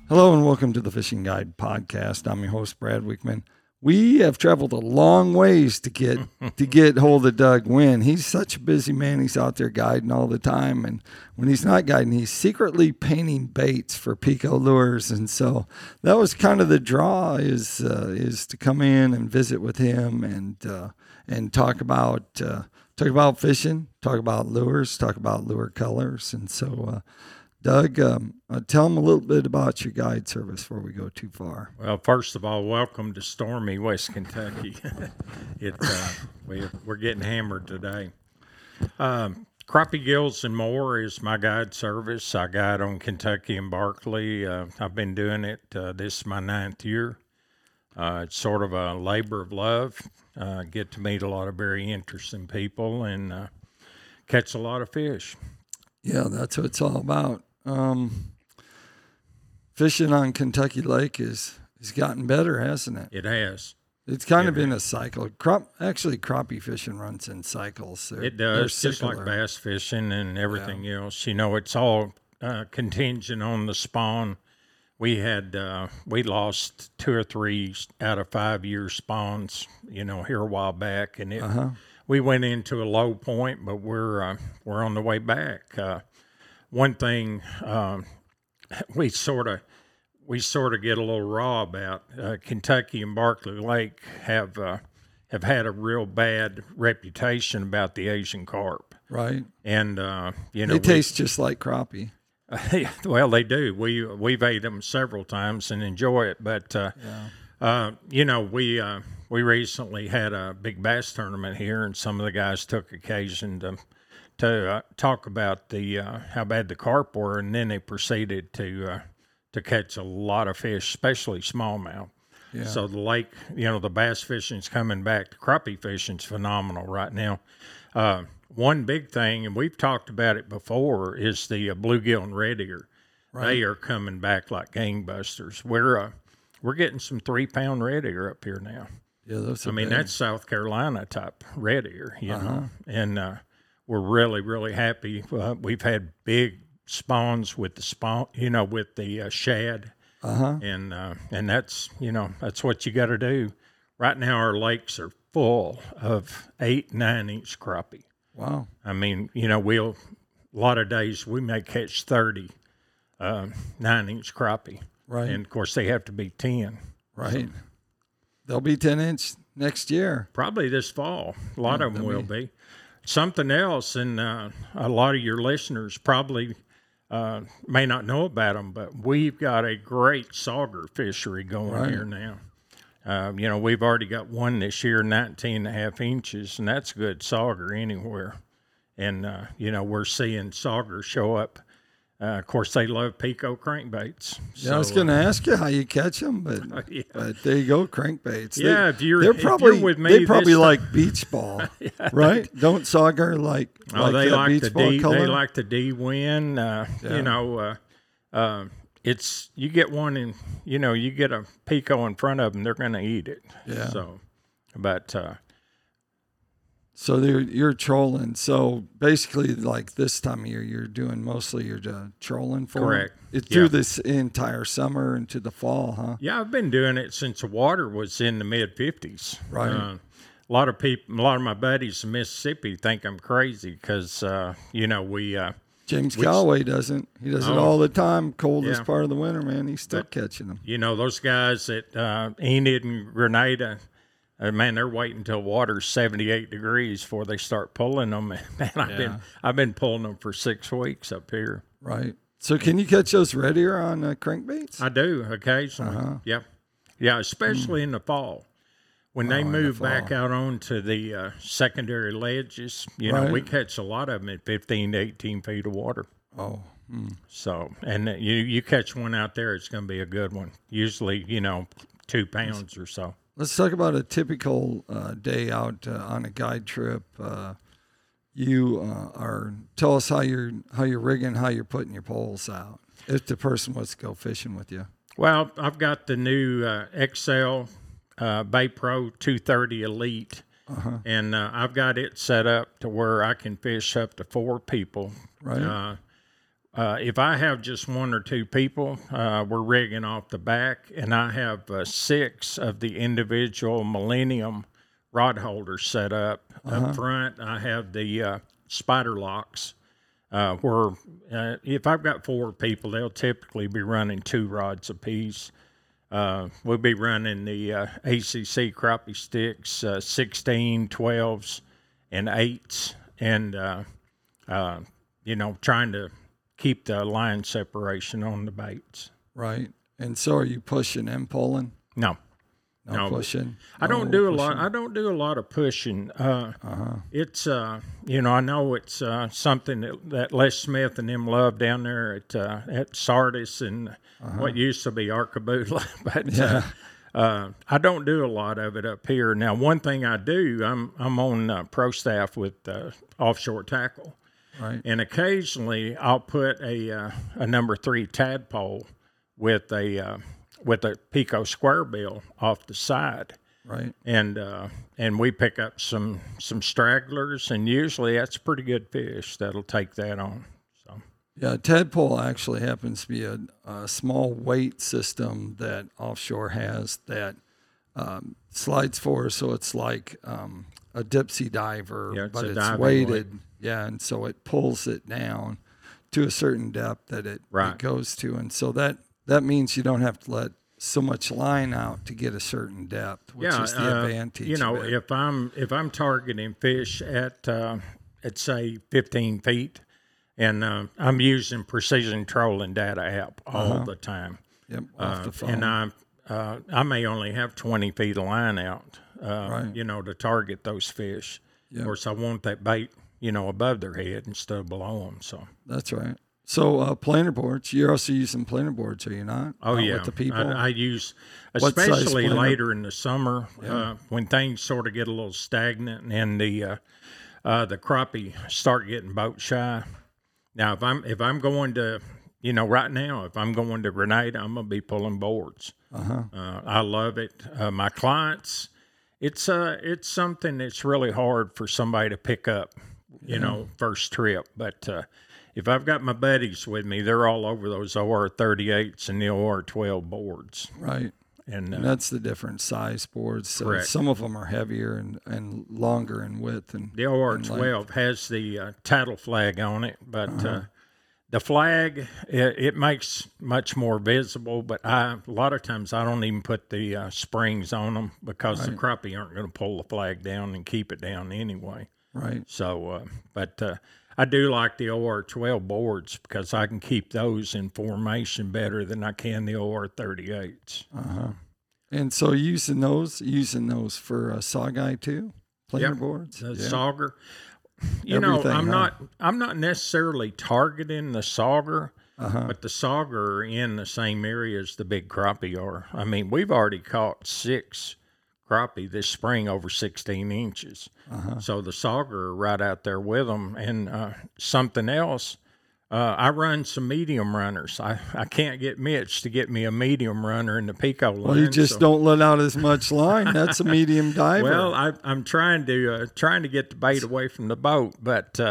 Hello and welcome to the Fishing Guide Podcast. I'm your host, Brad Wickman. We have traveled a long ways to get hold of Doug Wynn. He's such a busy man. He's out there guiding all the time, and when he's not guiding, he's secretly painting baits for Pico Lures. And so that was kind of the draw is to come in and visit with him and talk about fishing, talk about lures, talk about lure colors, and so. Doug, tell them a little bit about your guide service before we go too far. Well, first of all, welcome to stormy West Kentucky. We're getting hammered today. Crappie Gills and More is my guide service. I guide on Kentucky and Berkeley. I've been doing it. This is my 9th year. It's sort of a labor of love. Get to meet a lot of very interesting people and catch a lot of fish. Yeah, that's what it's all about. Fishing on Kentucky Lake has gotten better, hasn't it? It has. It's kind of been a cycle. Crappie fishing runs in cycles. It does, just like bass fishing and everything else. You know, it's all contingent on the spawn. We lost 2 or 3 out of 5 year spawns, here a while back, and we went into a low point, but we're on the way back. One thing we sort of get a little raw about Kentucky and Berkeley Lake have had a real bad reputation about the Asian carp, right? And they taste just like crappie. Well, they do. We've ate them several times and enjoy it, but we recently had a big bass tournament here, and some of the guys took occasion to talk about how bad the carp were, and then they proceeded to catch a lot of fish, especially smallmouth. Yeah. So the lake, the bass fishing's coming back. The crappie fishing's phenomenal right now. One big thing, and we've talked about it before, is the bluegill and red ear. Right. They are coming back like gangbusters. We're getting some 3-pound red ear up here now. Yeah, that's South Carolina type red ear, know, and we're really, really happy. We've had big spawns with the with the shad, and that's what you got to do. Right now, our lakes are full of 8-9-inch crappie. Wow! I mean, a lot of days we may catch 30 9-inch crappie, right? And of course, they have to be 10, right? So, they'll be 10-inch next year, probably this fall. A lot of them will be. Something else, and a lot of your listeners probably may not know about them, but we've got a great sauger fishery going here now. We've already got one this year, 19.5 inches, and that's a good sauger anywhere. And, we're seeing sauger show up. Of course, they love Pico crankbaits. Yeah, I was going to ask you how you catch them, but there you go, crankbaits. Yeah, if you're with me, they probably like beach ball, right? Don't sauger like they like beach the ball D. color? They like the D win. It's you get one and you get a Pico in front of them, they're going to eat it. Yeah. So, but. So you're trolling. So basically, like this time of year, you're doing mostly your trolling for correct. It's through this entire summer into the fall, huh? Yeah, I've been doing it since the water was in the mid-50s. Right. A lot of my buddies in Mississippi think I'm crazy because James Calloway doesn't. He does it all the time. Coldest part of the winter, man. He's still catching them. Those guys at Enid and Grenada. Man, they're waiting until water's 78 degrees before they start pulling them. Man, I've been pulling them for 6 weeks up here. Right. So can you catch those red ear on crankbaits? I do occasionally. Yeah, especially in the fall when they move back out onto the secondary ledges. We catch a lot of them at 15 to 18 feet of water. Oh. So, and you catch one out there, it's going to be a good one. Usually, 2 pounds or so. Let's talk about a typical day out on a guide trip. Tell us how you're rigging, how you're putting your poles out. If the person wants to go fishing with you. Well, I've got the new XL Bay Pro 230 Elite, and I've got it set up to where I can fish up to 4 people. Right. If I have just one or two people, we're rigging off the back, and I have 6 of the individual Millennium rod holders set up. Up front, I have the spider locks, where if I've got 4 people, they'll typically be running 2 rods apiece. We'll be running the ACC crappie sticks, 16, 12s, and 8s, and trying to keep the line separation on the baits. Right. And so are you pushing and pulling? No. No pushing. I don't do a lot. I don't do a lot of pushing. It's I know it's something that Les Smith and them love down there at Sardis and what used to be Arcaboula, but I don't do a lot of it up here. Now, one thing I do, I'm on pro staff with Offshore Tackle, right? And occasionally I'll put a number 3 tadpole with a Pico square bill off the side, right? And we pick up some stragglers, and usually that's a pretty good fish that'll take that on. So yeah, tadpole actually happens to be a small weight system that Offshore has that slides forward, so it's like a dipsy diver, but it's weighted. Weight. Yeah, and so it pulls it down to a certain depth that it goes to, and so that means you don't have to let so much line out to get a certain depth, which is the advantage. If I'm targeting fish at say 15 feet, and I'm using Precision Trolling Data app all the time. Yep, off the phone. And I may only have 20 feet of line out, to target those fish. Yep. Of course, I want that bait, above their head instead of below them. So that's right. So planer boards, you're also using planer boards, are you not? Oh, yeah. With the people? I use, especially later in the summer, when things sort of get a little stagnant and the crappie start getting boat shy. Now, if I'm going to, right now, if I'm going to Grenada, I'm going to be pulling boards. I love it. My clients, it's something that's really hard for somebody to pick up, first trip, but if I've got my buddies with me, they're all over those OR38s and the OR12 boards. Right. And that's the different size boards. So correct. Some of them are heavier and longer in width. And the OR12 has the tattle flag on it, but the flag, it makes much more visible, but a lot of times I don't even put the springs on them because the crappie aren't going to pull the flag down and keep it down anyway. Right. So, I do like the OR12 boards because I can keep those in formation better than I can the OR38s. And so using those for Sawguy too, planer boards, the sauger. I'm not necessarily targeting the sauger, but the sauger are in the same area as the big crappie are. I mean, we've already caught 6 crappie this spring over 16 inches. So the sauger are right out there with them. And something else, I run some medium runners. I can't get Mitch to get me a medium runner in the Pico line. Well, you just don't let out as much line. That's a medium diver. Well, I'm trying to get the bait away from the boat, but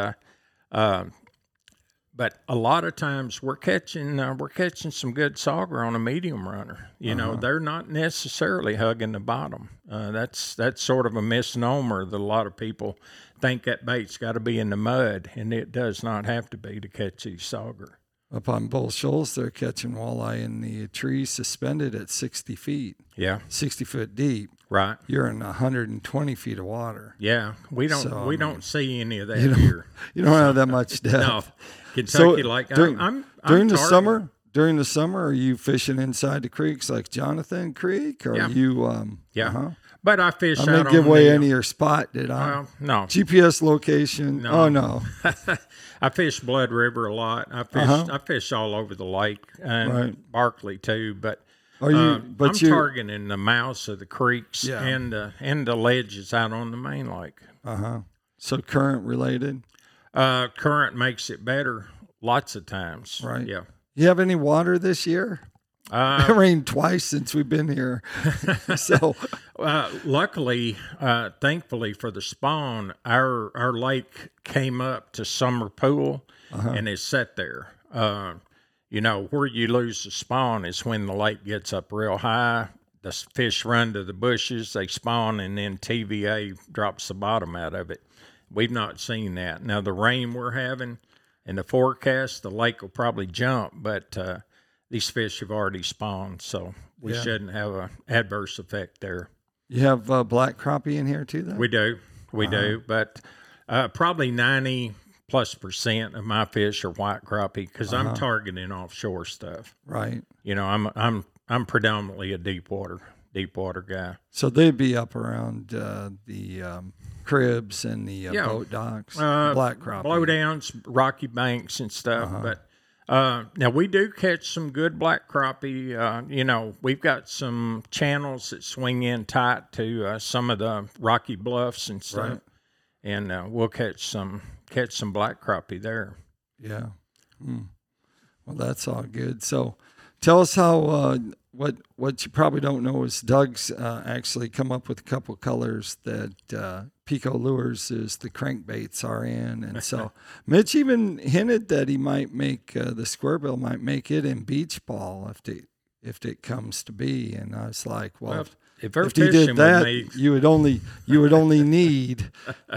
a lot of times we're catching some good sauger on a medium runner. They're not necessarily hugging the bottom. That's sort of a misnomer that a lot of people think that bait's got to be in the mud, and it does not have to be to catch these sauger. Up on Bull Shoals, they're catching walleye in the trees suspended at 60 feet. Yeah. 60 foot deep. Right. You're in 120 feet of water. Yeah. We don't see any of that here. You don't have that much depth. No. Kentucky, during the summer, are you fishing inside the creeks like Jonathan Creek? Or are you But I fish out on give away any of your spot, did I? No. GPS location? No. Oh, no. I fish Blood River a lot. I fish all over the lake and Barkley too, but I'm targeting the mouths of the creeks and the ledges out on the main lake. So current related? Current makes it better lots of times. Right. Yeah. You have any water this year? It rained twice since we've been here. So, luckily, thankfully for the spawn, our lake came up to summer pool, and it's set there. You know, where you lose the spawn is when the lake gets up real high. The fish run to the bushes, they spawn, and then TVA drops the bottom out of it. We've not seen that. Now, the rain we're having and the forecast, the lake will probably jump, but these fish have already spawned, so we shouldn't have an adverse effect there. You have black crappie in here too, then? We do, but probably 90+% of my fish are white crappie because I'm targeting offshore stuff. Right. You know, I'm predominantly a deep water guy. So they'd be up around the cribs and the boat docks, black crappie, blowdowns, rocky banks, and stuff. But now we do catch some good black crappie. You know, we've got some channels that swing in tight to some of the rocky bluffs and stuff, right. And we'll catch some black crappie there. Yeah. Well, that's all good. So, tell us how. What you probably don't know is Doug's actually come up with a couple colors that Pico Lures is the crankbaits are in, and so Mitch even hinted that he might make the squarebill might make it in beach ball if it comes to be, and I was like, well if he did that, you would only need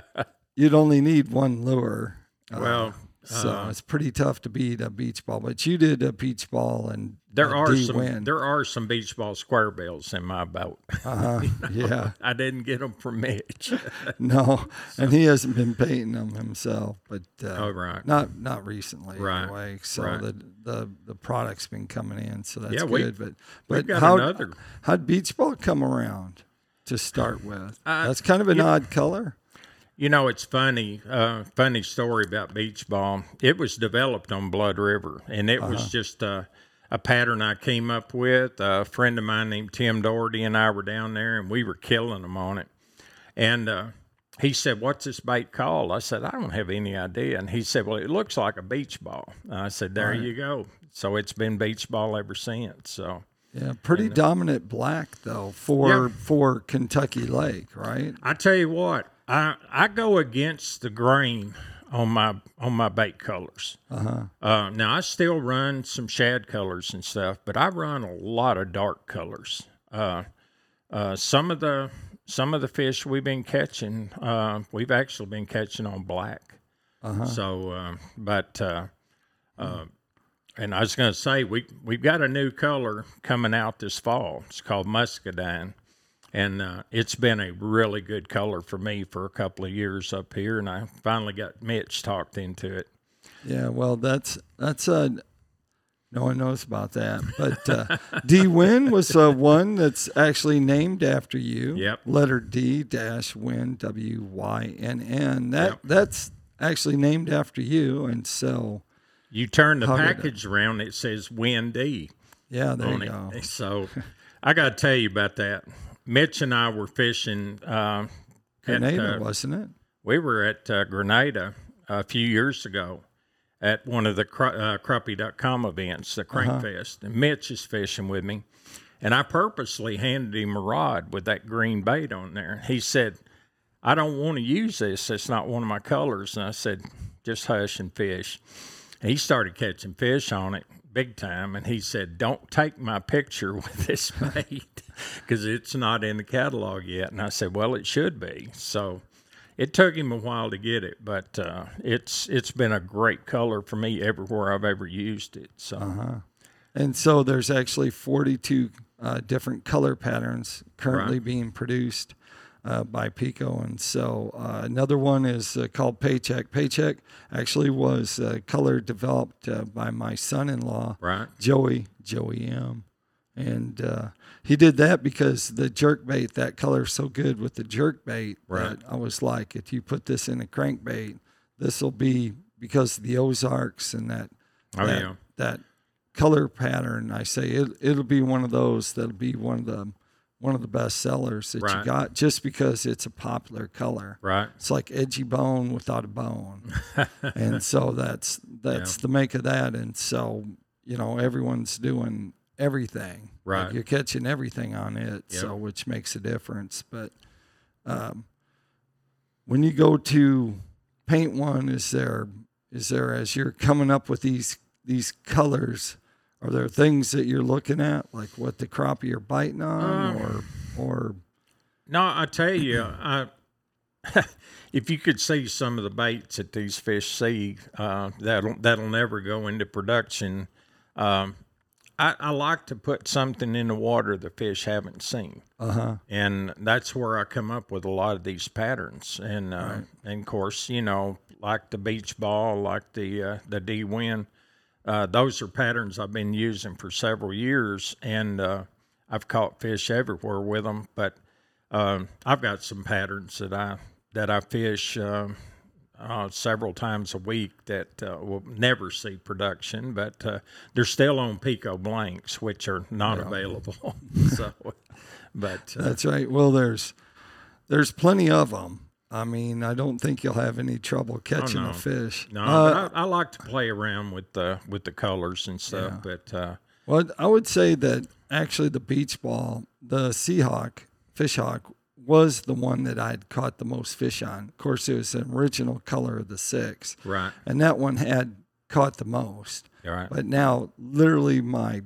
one lure. So it's pretty tough to beat a beach ball, but you did a beach ball and there are some beach ball square bills in my boat. Yeah, I didn't get them from Mitch. No, and he hasn't been painting them himself, but right, not recently, right. Anyway. So the product's been coming in, so that's good. But how'd beach ball come around to start with? That's kind of an odd color. You know, it's funny story about beach ball. It was developed on Blood River, and it was just a pattern I came up with. A friend of mine named Tim Doherty and I were down there, and we were killing them on it. And he said, "What's this bait called?" I said, "I don't have any idea." And he said, "Well, it looks like a beach ball." I said, "There you go." So it's been beach ball ever since. So yeah, pretty dominant black though for Kentucky Lake, right? I tell you what. I go against the grain on my bait colors. Now I still run some shad colors and stuff, but I run a lot of dark colors. Some of the fish we've been catching, we've actually been catching on black. So, and I was going to say we've got a new color coming out this fall. It's called muscadine. And it's been a really good color for me for a couple of years up here, and I finally got Mitch talked into it. Yeah, well, that's no one knows about that. But D-Win was one that's actually named after you. Yep. Letter D-Win, W-Y-N-N. That's actually named after you, and so you turn the package around, it says Win D. Yeah, there you go. So I got to tell you about that. Mitch and I were fishing Grenada, wasn't it? We were at Grenada a few years ago at one of the crappie.com events, the Crankfest. And Mitch is fishing with me. And I purposely handed him a rod with that green bait on there. He said, "I don't want to use this. It's not one of my colors." And I said, "Just hush and fish." And he started catching fish on it big time, and he said, "Don't take my picture with this bait because it's not in the catalog yet." And I said, "Well, it should be." So it took him a while to get it, but it's been a great color for me everywhere I've ever used it. So and so there's actually 42 different color patterns currently being produced by Pico. And so another one is called Paycheck. Paycheck actually was color developed by my son-in-law, Joey M. And he did that because the jerkbait, that color is so good with the jerkbait that I was like, if you put this in a crankbait, this will be, because of the Ozarks and that color pattern, I say it'll be one of those that'll be one of the best sellers that you got, just because it's a popular color. Right. It's like edgy bone without a bone. And so that's the make of that. And so, you know, everyone's doing everything. Right. Like you're catching everything on it. Yep. So, which makes a difference. But when you go to paint one, is there is there, as you're coming up with these colors, are there things that you're looking at, like what the crappie are biting on, or? No, I tell you, if you could see some of the baits that these fish see, that'll never go into production. I like to put something in the water the fish haven't seen, and that's where I come up with a lot of these patterns. And and of course, like the beach ball, like the D-Win, those are patterns I've been using for several years, and I've caught fish everywhere with them. But I've got some patterns that I fish several times a week that will never see production, but they're still on Pico blanks, which are not available. So, but that's right. Well, there's plenty of them. I mean, I don't think you'll have any trouble catching a fish. No, I like to play around with the colors and stuff. But well, I would say that actually the beach ball, the Seahawk, Fishhawk, was the one that I'd caught the most fish on. Of course, it was the original color of the 6. Right. And that one had caught the most. Right. But now, literally, my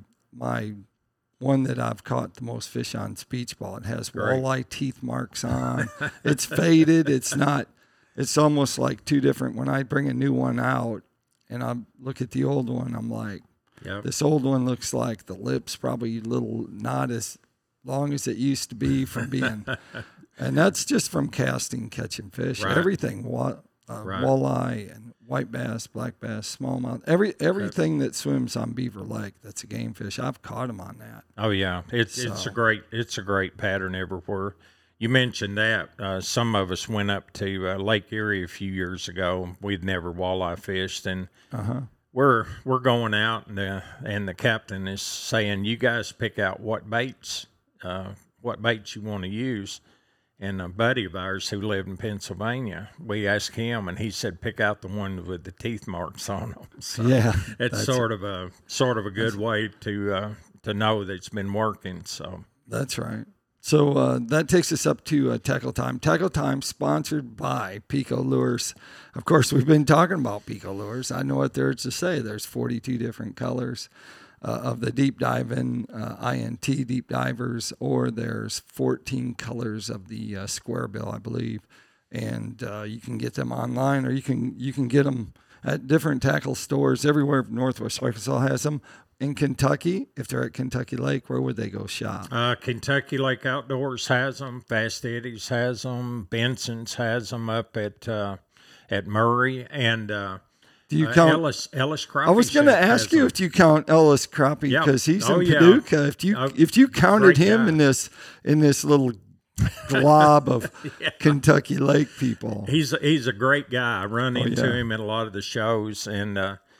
one that I've caught the most fish on is beach ball. It has walleye teeth marks on. It's faded. It's almost like two different. When I bring a new one out and I look at the old one, I'm like, this old one looks like the lips probably a little not as long as it used to be from being, and that's just from catching fish. Right. Everything, walleye and white bass, black bass, smallmouth, everything that swims on Beaver Lake that's a game fish. I've caught them on that. Oh yeah, it's a great pattern everywhere. You mentioned that some of us went up to Lake Erie a few years ago. We'd never walleye fished, and we're going out, and the captain is saying, "You guys pick out what baits you want to use." And a buddy of ours who lived in Pennsylvania, we asked him, and he said, "Pick out the one with the teeth marks on them." So it's sort of a good way to know that it's been working. So that's right. So that takes us up to Tackle Time. Tackle Time sponsored by Pico Lures. Of course, we've been talking about Pico Lures. I know what there's to say. There's 42 different colors of the deep diving INT deep divers, or there's 14 colors of the square bill, I believe. And you can get them online, or you can get them at different tackle stores everywhere. Northwest Arkansas has them. In Kentucky, if they're at Kentucky Lake, where would they go shop? Kentucky Lake Outdoors has them. Fast Eddie's has them. Benson's has them up at Murray, and do you count Ellis Crappie? I was going to ask you if you count Ellis Crappie, because he's in Paducah. If you counted him in this little glob of Kentucky Lake people, he's a great guy. I run into him at a lot of the shows, and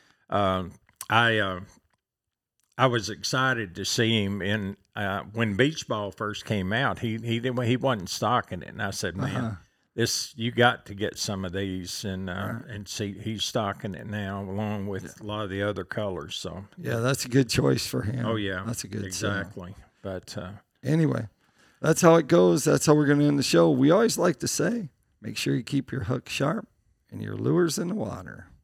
I was excited to see him in when Beach Ball first came out. He wasn't stocking it, and I said, "Man, you got to get some of these." And see, he's stocking it now along with a lot of the other colors. So that's a good choice for him. Oh yeah, that's a good exactly. Sale. But anyway, that's how it goes. That's how we're going to end the show. We always like to say, make sure you keep your hook sharp and your lures in the water.